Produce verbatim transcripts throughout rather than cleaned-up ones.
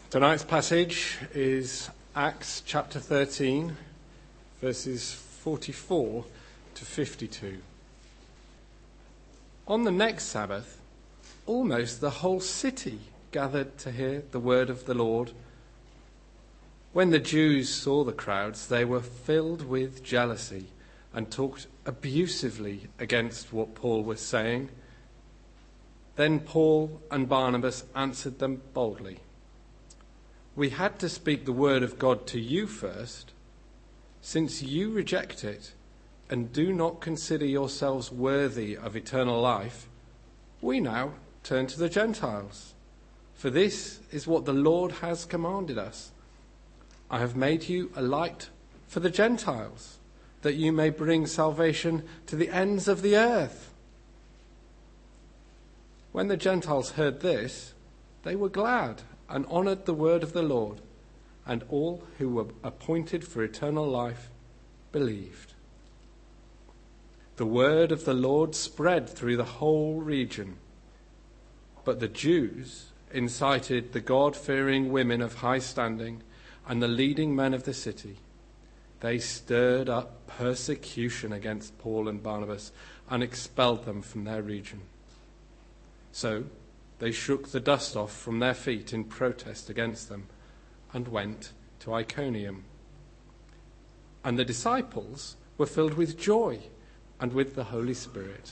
Tonight's passage is Acts chapter thirteen, verses forty-four to fifty-two. On the next Sabbath, almost the whole city gathered to hear the word of the Lord. When the Jews saw the crowds, they were filled with jealousy and talked abusively against what Paul was saying. Then Paul and Barnabas answered them boldly. We had to speak the word of God to you first. Since you reject it and do not consider yourselves worthy of eternal life, we now turn to the Gentiles. For this is what the Lord has commanded us. I have made you a light for the Gentiles, that you may bring salvation to the ends of the earth. When the Gentiles heard this, they were glad and honoured the word of the Lord, and all who were appointed for eternal life believed. The word of the Lord spread through the whole region, but the Jews incited the God-fearing women of high standing and the leading men of the city. They stirred up persecution against Paul and Barnabas and expelled them from their region. So they shook the dust off from their feet in protest against them and went to Iconium. And the disciples were filled with joy and with the Holy Spirit.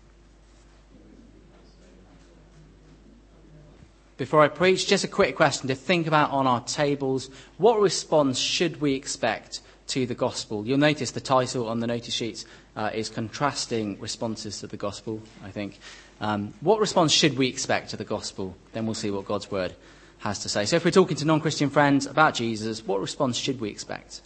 Before I preach, just a quick question to think about on our tables. What response should we expect to the gospel? You'll notice the title on the notice sheets uh, is Contrasting Responses to the Gospel, I think. Um, what response should we expect to the gospel? Then we'll see what God's word has to say. So if we're talking to non-Christian friends about Jesus, what response should we expect?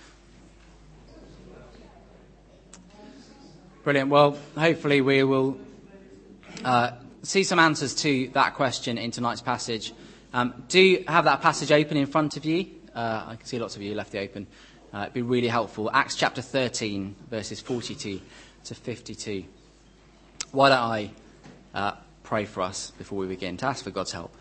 Brilliant. Well, hopefully we will uh, see some answers to that question in tonight's passage. Um, do you have that passage open in front of you? Uh, I can see lots of you left it open. Uh, it'd be really helpful. Acts chapter thirteen, verses forty-two to fifty-two. Why don't I uh, pray for us before we begin, to ask for God's help.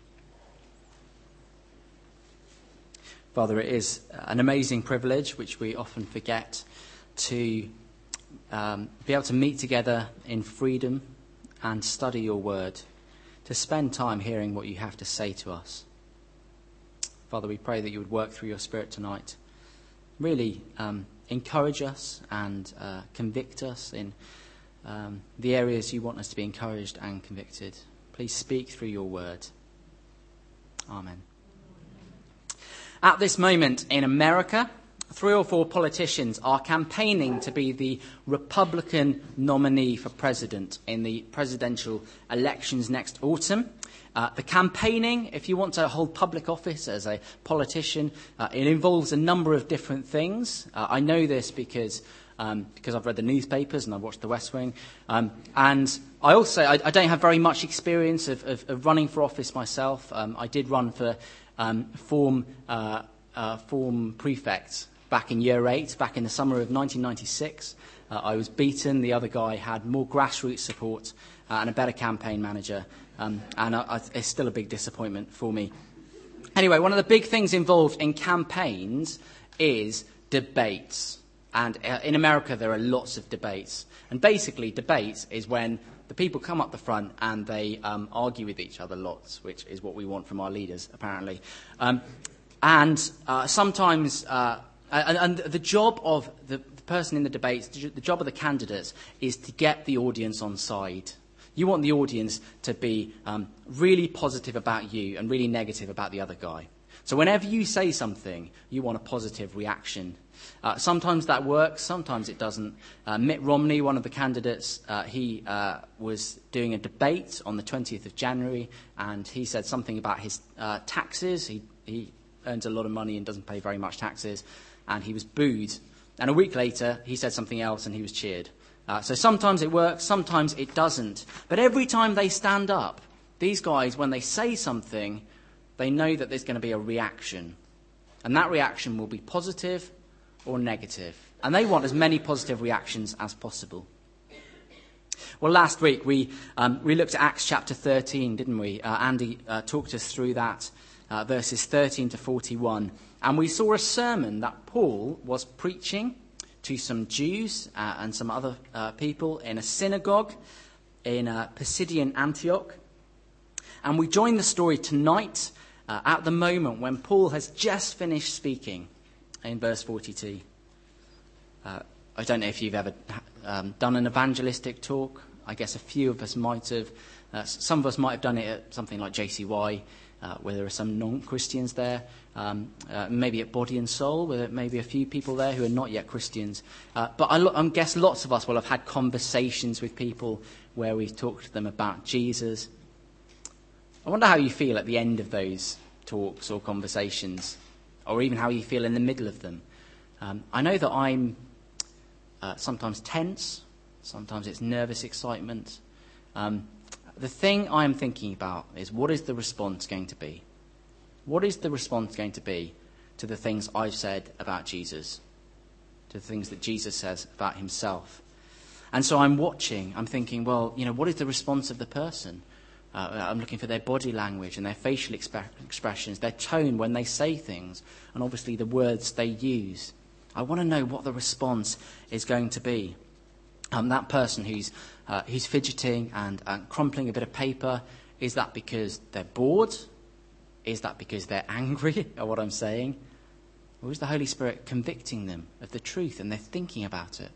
Father, it is an amazing privilege, which we often forget, to um, be able to meet together in freedom and study your word, to spend time hearing what you have to say to us. Father, we pray that you would work through your Spirit tonight. Really um, encourage us and uh, convict us in um, the areas you want us to be encouraged and convicted. Please speak through your word. Amen. At this moment in America, three or four politicians are campaigning to be the Republican nominee for president in the presidential elections next autumn. Uh, the campaigning, if you want to hold public office as a politician, uh, it involves a number of different things. Uh, I know this because um, because I've read the newspapers and I've watched The West Wing. Um, and I also, I, I don't have very much experience of, of, of running for office myself. Um, I did run for um, form, uh, uh, form prefect back in year eight, back in the summer of nineteen ninety-six. Uh, I was beaten. The other guy had more grassroots support uh, and a better campaign manager. Um, and I, I, it's still a big disappointment for me. Anyway, one of the big things involved in campaigns is debates. And uh, in America, there are lots of debates. And basically, debates is when the people come up the front and they um, argue with each other lots, which is what we want from our leaders, apparently. Um, and uh, sometimes... Uh, And, and the job of the, the person in the debates, the job of the candidates, is to get the audience on side. You want the audience to be um, really positive about you and really negative about the other guy. So whenever you say something, you want a positive reaction. Uh, sometimes that works, sometimes it doesn't. Uh, Mitt Romney, one of the candidates, uh, he uh, was doing a debate on the twentieth of January, and he said something about his uh, taxes. He, he earns a lot of money and doesn't pay very much taxes. And he was booed. And a week later, he said something else and he was cheered. Uh, so sometimes it works, sometimes it doesn't. But every time they stand up, these guys, when they say something, they know that there's going to be a reaction. And that reaction will be positive or negative. And they want as many positive reactions as possible. Well, last week we um, we looked at Acts chapter thirteen, didn't we? Uh, Andy uh, talked us through that. uh, verses thirteen to forty-one. And we saw a sermon that Paul was preaching to some Jews uh, and some other uh, people in a synagogue in uh, Pisidian Antioch. And we join the story tonight uh, at the moment when Paul has just finished speaking in verse forty-two. Uh, I don't know if you've ever um, done an evangelistic talk. I guess a few of us might have. Uh, some of us might have done it at something like J C Y, uh, where there are some non-Christians there. Um, uh, maybe at Body and Soul, where there may be a few people there who are not yet Christians. Uh, but I, I guess lots of us will have had conversations with people where we've talked to them about Jesus. I wonder how you feel at the end of those talks or conversations, or even how you feel in the middle of them. Um, I know that I'm uh, sometimes tense, sometimes it's nervous excitement. Um, the thing I'm thinking about is, what is the response going to be? What is the response going to be to the things I've said about Jesus, to the things that Jesus says about himself? And so I'm watching, I'm thinking, well, you know, what is the response of the person? Uh, I'm looking for their body language and their facial exp- expressions, their tone when they say things, and obviously the words they use. I want to know what the response is going to be. Um, that person who's uh, who's fidgeting and uh, crumpling a bit of paper, is that because they're bored? Is that because they're angry at what I'm saying? Or is the Holy Spirit convicting them of the truth and they're thinking about it?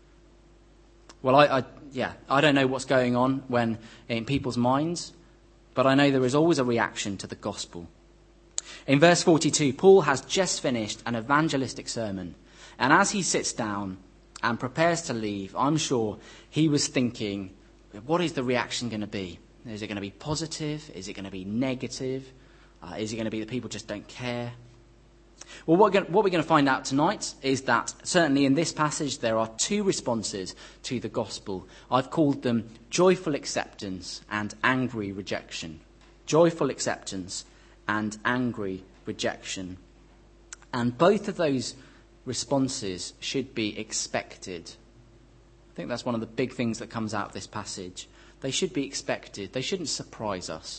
Well, I, I yeah, I don't know what's going on when in people's minds, but I know there is always a reaction to the gospel. In verse forty-two, Paul has just finished an evangelistic sermon, and as he sits down and prepares to leave, I'm sure he was thinking, what is the reaction going to be? Is it going to be positive? Is it going to be negative? Uh, is it going to be that people just don't care? Well, what, what we're going to find out tonight is that certainly in this passage there are two responses to the gospel. I've called them joyful acceptance and angry rejection. Joyful acceptance and angry rejection. And both of those responses should be expected. I think that's one of the big things that comes out of this passage. They should be expected. They shouldn't surprise us.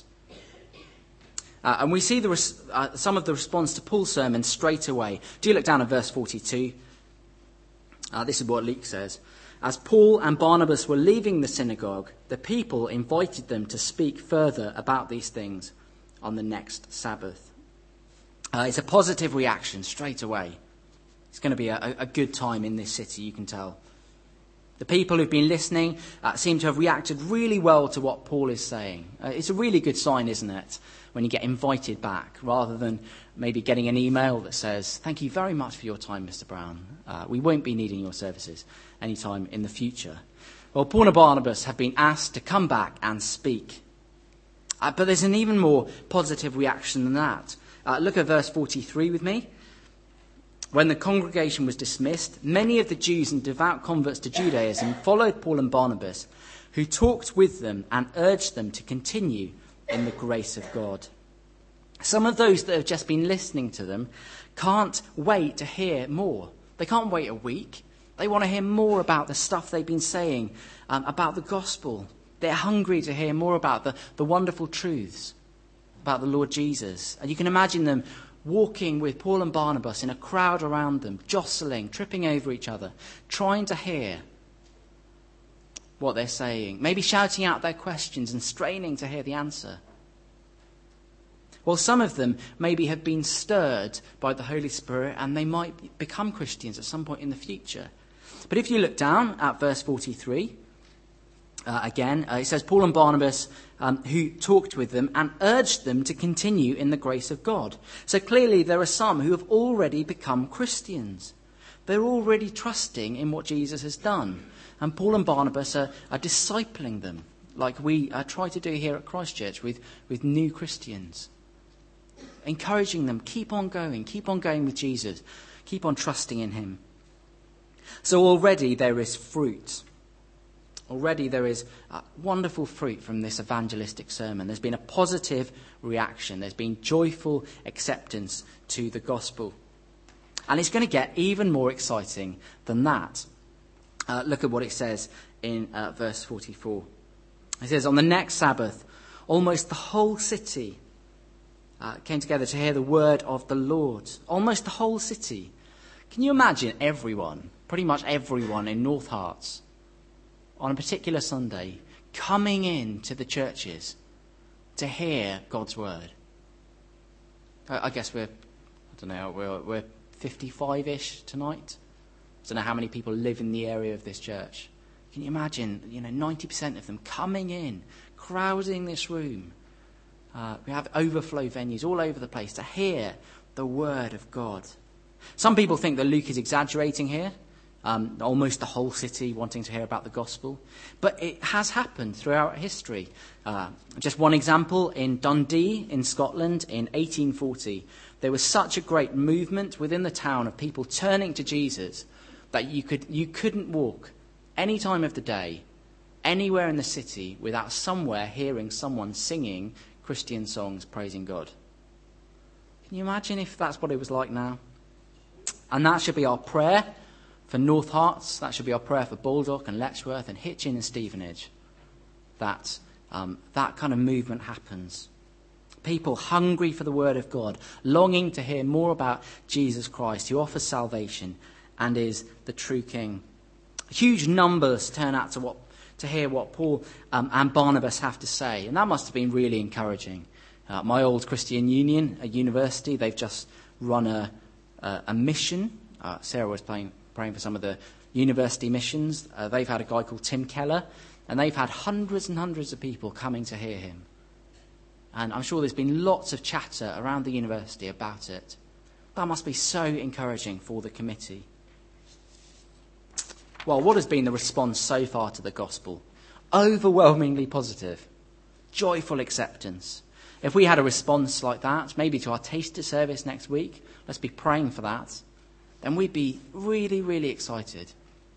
Uh, and we see the res- uh, some of the response to Paul's sermon straight away. Do you look down at verse forty-two? Uh, this is what Luke says. As Paul and Barnabas were leaving the synagogue, the people invited them to speak further about these things on the next Sabbath. Uh, it's a positive reaction straight away. It's going to be a, a good time in this city, you can tell. The people who've been listening uh, seem to have reacted really well to what Paul is saying. Uh, it's a really good sign, isn't it, when you get invited back, rather than maybe getting an email that says, thank you very much for your time, Mister Brown. Uh, we won't be needing your services anytime in the future. Well, Paul and Barnabas have been asked to come back and speak. Uh, but there's an even more positive reaction than that. Uh, look at verse forty-three with me. When the congregation was dismissed, many of the Jews and devout converts to Judaism followed Paul and Barnabas, who talked with them and urged them to continue in the grace of God. Some of those that have just been listening to them can't wait to hear more. They can't wait a week. They want to hear more about the stuff they've been saying um, about the gospel. They're hungry to hear more about the, the wonderful truths about the Lord Jesus. And you can imagine them walking with Paul and Barnabas in a crowd around them, jostling, tripping over each other, trying to hear what they're saying, maybe shouting out their questions and straining to hear the answer. Well, some of them maybe have been stirred by the Holy Spirit and they might become Christians at some point in the future. But if you look down at verse forty-three, uh, again, uh, it says, Paul and Barnabas, um, who talked with them and urged them to continue in the grace of God. So clearly there are some who have already become Christians. They're already trusting in what Jesus has done. And Paul and Barnabas are, are discipling them, like we uh, try to do here at Christchurch with, with new Christians. Encouraging them, keep on going, keep on going with Jesus, keep on trusting in him. So already there is fruit. Already there is uh, wonderful fruit from this evangelistic sermon. There's been a positive reaction. There's been joyful acceptance to the gospel. And it's going to get even more exciting than that. Uh, look at what it says in uh, verse forty-four. It says, on the next Sabbath, almost the whole city uh, came together to hear the word of the Lord. Almost the whole city. Can you imagine everyone, pretty much everyone in North Hearts, on a particular Sunday, coming in to the churches to hear God's word? I, I guess we're, I don't know, we're, we're fifty-five-ish tonight. I don't know how many people live in the area of this church. Can you imagine, you know, ninety percent of them coming in, crowding this room? Uh, we have overflow venues all over the place to hear the word of God. Some people think that Luke is exaggerating here, um, almost the whole city wanting to hear about the gospel. But it has happened throughout history. Uh, just one example, in Dundee in Scotland in eighteen forty, there was such a great movement within the town of people turning to Jesus that you could you couldn't walk any time of the day, anywhere in the city, without somewhere hearing someone singing Christian songs praising God. Can you imagine if that's what it was like now? And that should be our prayer for North Hearts. That should be our prayer for Baldock and Letchworth and Hitchin and Stevenage. That um, that kind of movement happens. People hungry for the word of God, longing to hear more about Jesus Christ, who offers salvation and is the true King. Huge numbers turn out to what to hear what Paul um, and Barnabas have to say, and that must have been really encouraging. Uh, my old Christian Union, a university, they've just run a a, a mission. Uh, Sarah was playing, praying for some of the university missions. Uh, they've had a guy called Tim Keller, and they've had hundreds and hundreds of people coming to hear him. And I'm sure there's been lots of chatter around the university about it. That must be so encouraging for the committee. Well, what has been the response so far to the gospel? Overwhelmingly positive. Joyful acceptance. If we had a response like that, maybe to our taster service next week, let's be praying for that, then we'd be really, really excited.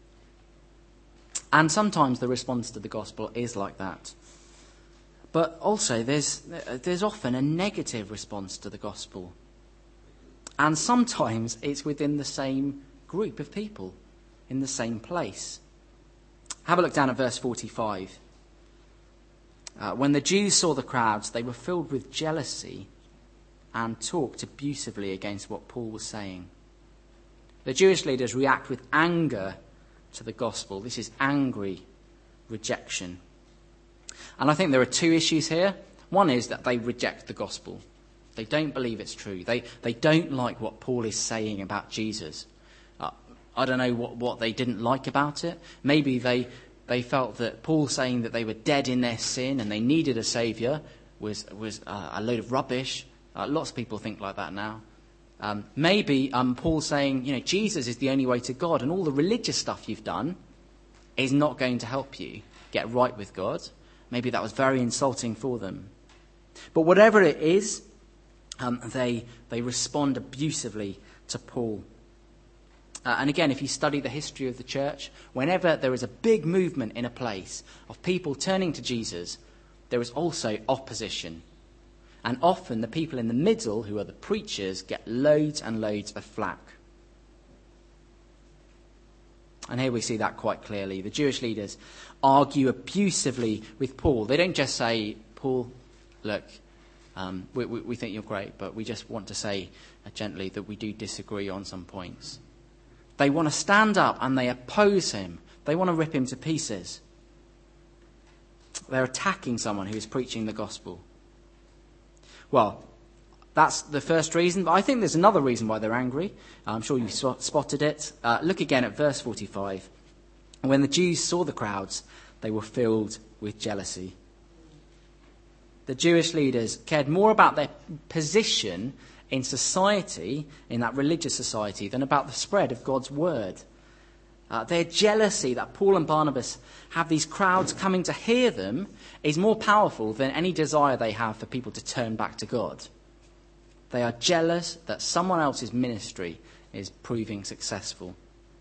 And sometimes the response to the gospel is like that. But also there's there's often a negative response to the gospel. And sometimes it's within the same group of people, in the same place. Have a look down at verse forty-five. Uh, when the Jews saw the crowds, they were filled with jealousy and talked abusively against what Paul was saying. The Jewish leaders react with anger to the gospel. This is angry rejection. And I think there are two issues here. One is that they reject the gospel. They don't believe it's true. They they don't like what Paul is saying about Jesus. Uh, I don't know what, what they didn't like about it. Maybe they they felt that Paul saying that they were dead in their sin and they needed a saviour was was uh, a load of rubbish. Uh, lots of people think like that now. Um, maybe um, Paul saying, you know, Jesus is the only way to God, and all the religious stuff you've done is not going to help you get right with God. Maybe that was very insulting for them. But whatever it is, um, they they respond abusively to Paul. Uh, and again, if you study the history of the church, whenever there is a big movement in a place of people turning to Jesus, there is also opposition. And often the people in the middle, who are the preachers, get loads and loads of flack. And here we see that quite clearly. The Jewish leaders argue abusively with Paul. They don't just say, Paul, look, um, we, we, we think you're great, but we just want to say uh, gently that we do disagree on some points. They want to stand up and they oppose him. They want to rip him to pieces. They're attacking someone who is preaching the gospel. Well, that's the first reason. But I think there's another reason why they're angry. I'm sure you spotted it. Uh, look again at verse forty-five. When the Jews saw the crowds, they were filled with jealousy. The Jewish leaders cared more about their position in society, in that religious society, than about the spread of God's word. Uh, their jealousy that Paul and Barnabas have these crowds coming to hear them is more powerful than any desire they have for people to turn back to God. They are jealous that someone else's ministry is proving successful.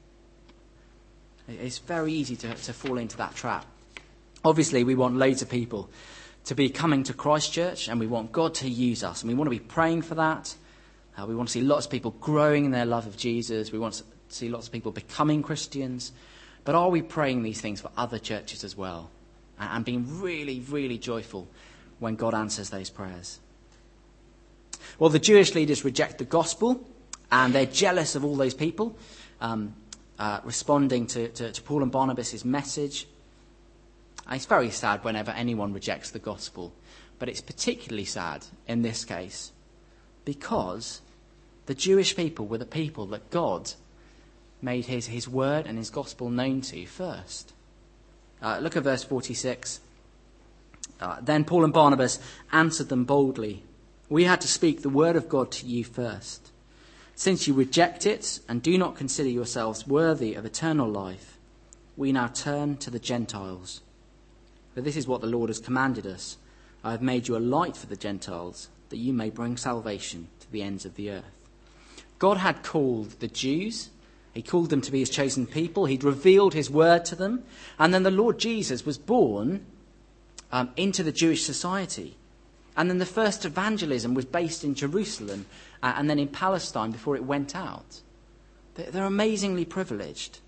It's very easy to, to fall into that trap. Obviously, we want loads of people to be coming to Christchurch, and we want God to use us, and we want to be praying for that. Uh, we want to see lots of people growing in their love of Jesus. We want to see lots of people becoming Christians. But are we praying these things for other churches as well? And being really, really joyful when God answers those prayers? Well, the Jewish leaders reject the gospel, and they're jealous of all those people um, uh, responding to, to, to Paul and Barnabas' message. And it's very sad whenever anyone rejects the gospel, but it's particularly sad in this case because the Jewish people were the people that God made his, his word and his gospel known to first. Uh, look at verse forty-six. Uh, then Paul and Barnabas answered them boldly, "We had to speak the word of God to you first. Since you reject it and do not consider yourselves worthy of eternal life, we now turn to the Gentiles. For this is what the Lord has commanded us. I have made you a light for the Gentiles, that you may bring salvation to the ends of the earth." God had called the Jews. He called them to be his chosen people. He'd revealed his word to them. And then the Lord Jesus was born um, into the Jewish society. And then the first evangelism was based in Jerusalem uh, and then in Palestine before it went out. They're, they're amazingly privileged.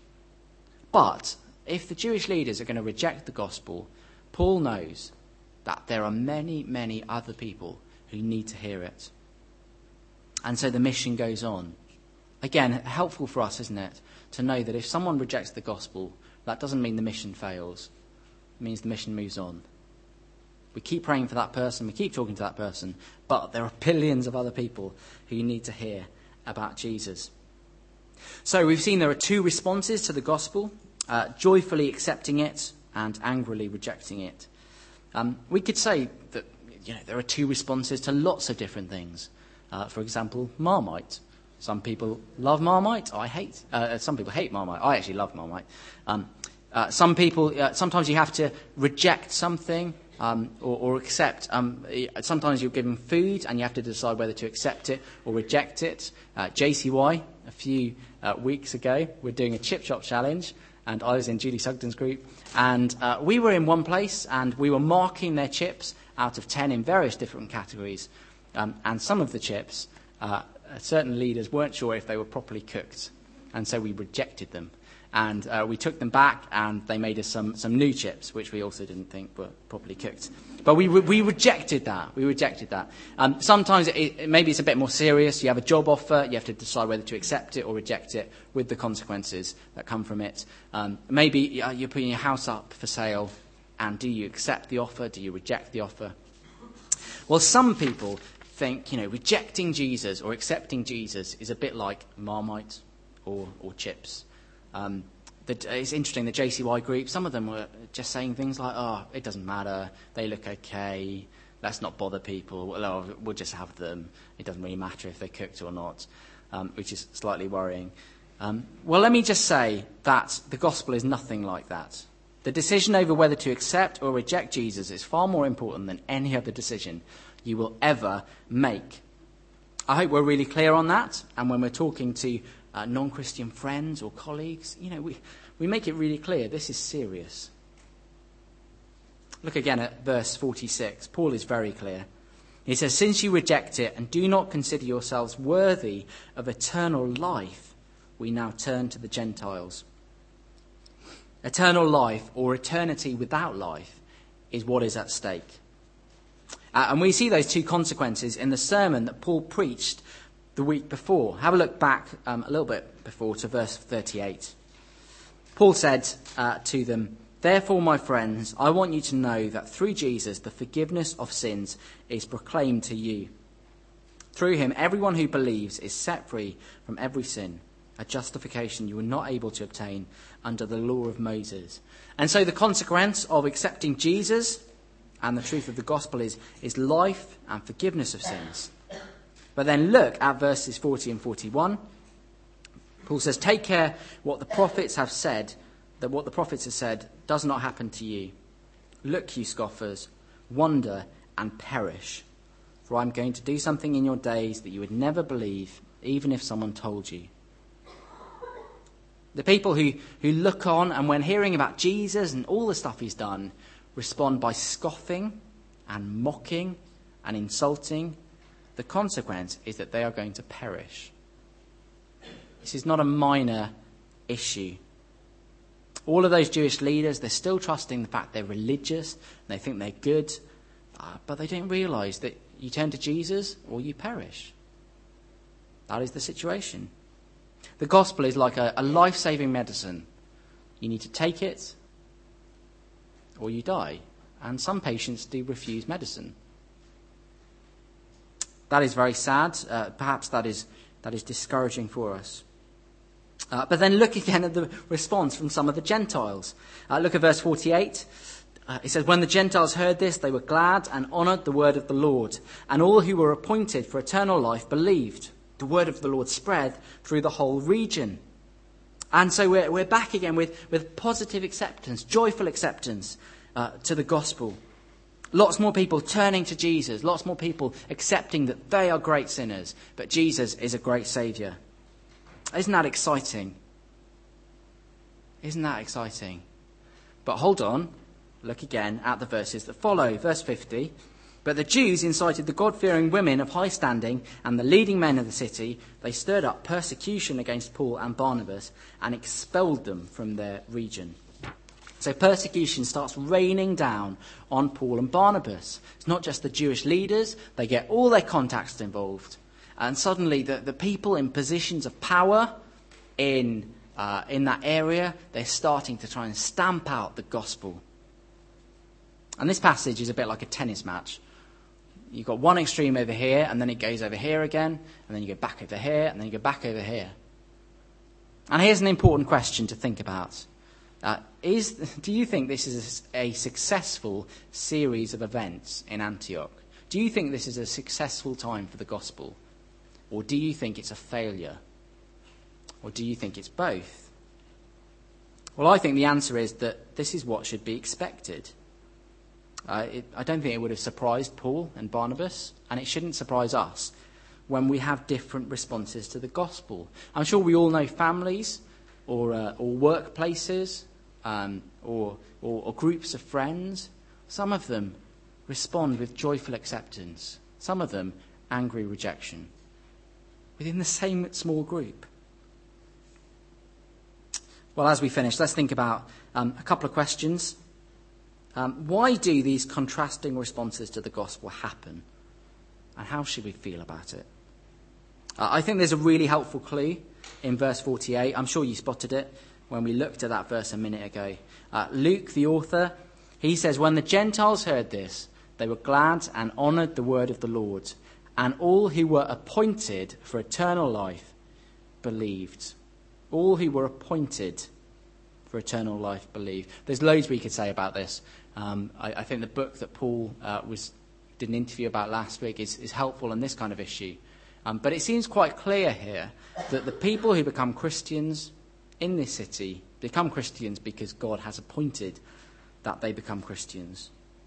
But if the Jewish leaders are going to reject the gospel, Paul knows that there are many, many other people who need to hear it. And so the mission goes on. Again, helpful for us, isn't it, to know that if someone rejects the gospel, that doesn't mean the mission fails. It means the mission moves on. We keep praying for that person, we keep talking to that person, but there are billions of other people who need to hear about Jesus. So we've seen there are two responses to the gospel, uh, joyfully accepting it and angrily rejecting it. Um, we could say that you know there are two responses to lots of different things. Uh, for example, Marmite. Some people love Marmite. I hate. Uh, some people hate Marmite. I actually love Marmite. Um, uh, some people. Uh, sometimes you have to reject something um, or, or accept. Um, sometimes you're given food and you have to decide whether to accept it or reject it. Uh, J C Y a few uh, weeks ago, we're doing a chip shop challenge, and I was in Judy Sugden's group, and uh, we were in one place and we were marking their chips out of ten in various different categories, um, and some of the chips. Uh, certain leaders weren't sure if they were properly cooked, and so we rejected them. And uh, we took them back, and they made us some, some new chips, which we also didn't think were properly cooked. But we we rejected that. We rejected that. Um, sometimes it, it, maybe it's a bit more serious. You have a job offer. You have to decide whether to accept it or reject it with the consequences that come from it. Um, maybe uh, you're putting your house up for sale, and do you accept the offer? Do you reject the offer? Well, some people think, you know, rejecting Jesus or accepting Jesus is a bit like Marmite or, or chips. Um, the, it's interesting, the J C Y group, some of them were just saying things like, oh, it doesn't matter, they look okay, let's not bother people, well, oh, we'll just have them, it doesn't really matter if they're cooked or not, um, which is slightly worrying. Um, well, let me just say that the gospel is nothing like that. The decision over whether to accept or reject Jesus is far more important than any other decision you will ever make. I hope we're really clear on that, and when we're talking to uh, non-Christian friends or colleagues, you know, we, we make it really clear this is serious. Look again at verse forty-six. Paul is very clear. He says, "Since you reject it and do not consider yourselves worthy of eternal life, we now turn to the Gentiles." Eternal life, or eternity without life, is what is at stake. Uh, and we see those two consequences in the sermon that Paul preached the week before. Have a look back um, a little bit before to verse thirty-eight. Paul said uh, to them, "Therefore, my friends, I want you to know that through Jesus the forgiveness of sins is proclaimed to you. Through him, everyone who believes is set free from every sin, a justification you were not able to obtain under the law of Moses." And so the consequence of accepting Jesus and the truth of the gospel is, is life and forgiveness of sins. But then look at verses forty and forty-one. Paul says, "Take care what the prophets have said, that what the prophets have said does not happen to you. Look, you scoffers, wonder and perish. For I'm going to do something in your days that you would never believe, even if someone told you." The people who, who look on and when hearing about Jesus and all the stuff he's done, respond by scoffing and mocking and insulting. The consequence is that they are going to perish. This is not a minor issue. All of those Jewish leaders, they're still trusting the fact they're religious, and they think they're good, uh, but they don't realise that You turn to Jesus or you perish. That is the situation. The gospel is like a, a life-saving medicine. You need to take it or you die. And some patients do refuse medicine. That is very sad. Uh, perhaps that is that is discouraging for us. Uh, but then look again at the response from some of the Gentiles. Uh, look at verse forty-eight. Uh, it says, when the Gentiles heard this, they were glad and honoured the word of the Lord. And all who were appointed for eternal life believed. The word of the Lord spread through the whole region. And so we're, we're back again with, with positive acceptance, joyful acceptance uh, to the gospel. Lots more people turning to Jesus. Lots more people accepting that they are great sinners. But Jesus is a great saviour. Isn't that exciting? Isn't that exciting? But hold on. Look again at the verses that follow. Verse fifty. But the Jews incited the God-fearing women of high standing and the leading men of the city. They stirred up persecution against Paul and Barnabas and expelled them from their region. So persecution starts raining down on Paul and Barnabas. It's not just the Jewish leaders. They get all their contacts involved. And suddenly the, the people in positions of power in, uh, in that area, they're starting to try and stamp out the gospel. And this passage is a bit like a tennis match. You've got one extreme over here, and then it goes over here again, and then you go back over here, and then you go back over here. And here's an important question to think about. Uh, is do you think this is a successful series of events in Antioch? Do you think this is a successful time for the gospel? Or do you think it's a failure? Or do you think it's both? Well, I think the answer is that this is what should be expected. Uh, it, I don't think it would have surprised Paul and Barnabas, and it shouldn't surprise us when we have different responses to the gospel. I'm sure we all know families or, uh, or workplaces um, or, or, or groups of friends. Some of them respond with joyful acceptance. Some of them angry rejection. Within the same small group. Well, as we finish, let's think about um, a couple of questions. Um, why do these contrasting responses to the gospel happen? And how should we feel about it? Uh, I think there's a really helpful clue in verse forty-eight. I'm sure you spotted it when we looked at that verse a minute ago. Uh, Luke, the author, he says, when the Gentiles heard this, they were glad and honoured the word of the Lord. And all who were appointed for eternal life believed. All who were appointed for eternal life believed. There's loads we could say about this. Um, I, I think the book that Paul uh, was did an interview about last week is, is helpful on this kind of issue. Um, but it seems quite clear here that the people who become Christians in this city become Christians because God has appointed that they become Christians.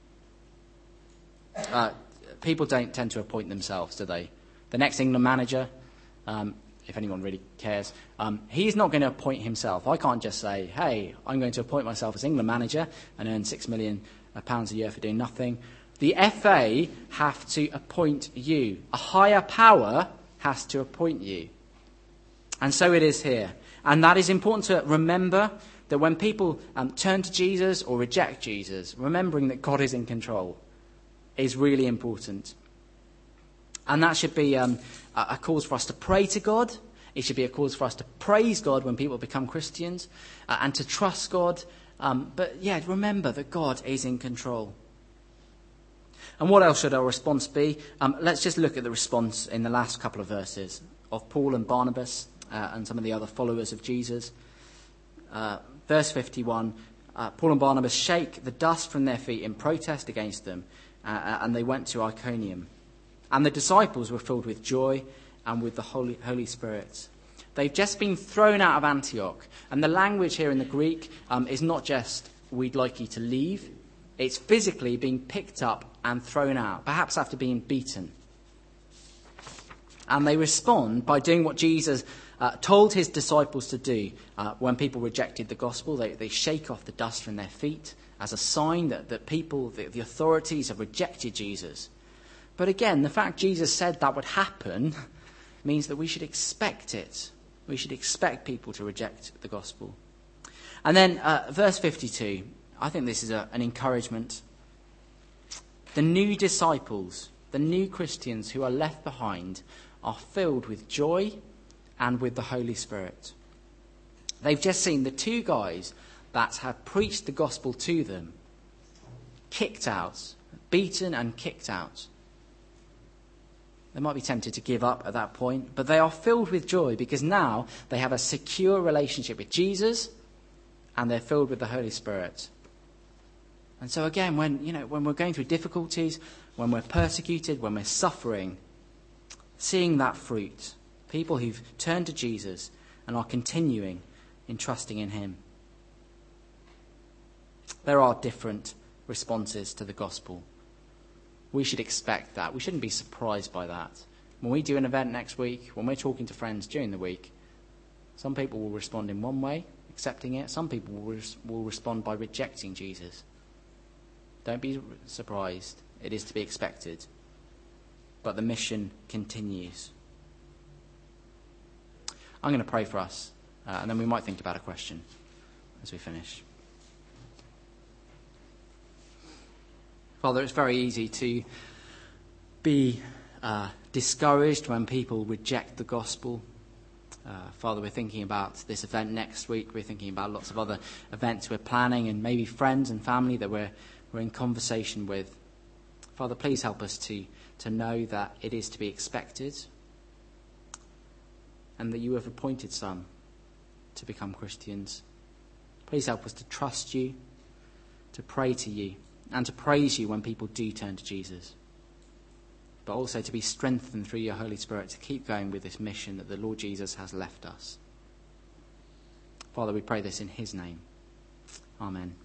Uh, people don't tend to appoint themselves, do they? The next England manager, um, if anyone really cares, um, he's not going to appoint himself. I can't just say, hey, I'm going to appoint myself as England manager and earn six million pounds a year for doing nothing. The F A have to appoint you. A higher power has to appoint you. And so it is here. And that is important to remember, that when people um, turn to Jesus or reject Jesus, remembering that God is in control is really important. And that should be um, a cause for us to pray to God. It should be a cause for us to praise God when people become Christians uh, and to trust God. Um, but yeah, remember that God is in control. And what else should our response be? Um, let's just look at the response in the last couple of verses of Paul and Barnabas uh, and some of the other followers of Jesus. Uh, verse fifty-one, uh, Paul and Barnabas shake the dust from their feet in protest against them, uh, and they went to Iconium. And the disciples were filled with joy and with the Holy, Holy Spirit. They've just been thrown out of Antioch. And the language here in the Greek um, is not just, we'd like you to leave. It's physically being picked up and thrown out, perhaps after being beaten. And they respond by doing what Jesus uh, told his disciples to do uh, when people rejected the gospel. They, they shake off the dust from their feet as a sign that, that people, the, the authorities have rejected Jesus. But again, the fact Jesus said that would happen means that we should expect it. We should expect people to reject the gospel. And then uh, verse fifty-two, I think this is a, an encouragement. The new disciples, the new Christians who are left behind are filled with joy and with the Holy Spirit. They've just seen the two guys that have preached the gospel to them kicked out, beaten and kicked out. They might be tempted to give up at that point, but they are filled with joy because now they have a secure relationship with Jesus and they're filled with the Holy Spirit. And so again, when you know, when we're going through difficulties, when we're persecuted, when we're suffering, seeing that fruit, people who've turned to Jesus and are continuing in trusting in him. There are different responses to the gospel. We should expect that. We shouldn't be surprised by that. When we do an event next week, when we're talking to friends during the week, some people will respond in one way, accepting it. Some people will, res- will respond by rejecting Jesus. Don't be surprised. It is to be expected. But the mission continues. I'm going to pray for us, uh, and then we might think about a question as we finish. Father, it's very easy to be uh, discouraged when people reject the gospel. Uh, Father, we're thinking about this event next week. We're thinking about lots of other events we're planning and maybe friends and family that we're, we're in conversation with. Father, please help us to, to know that it is to be expected and that you have appointed some to become Christians. Please help us to trust you, to pray to you, and to praise you when people do turn to Jesus. But also to be strengthened through your Holy Spirit to keep going with this mission that the Lord Jesus has left us. Father, we pray this in his name. Amen.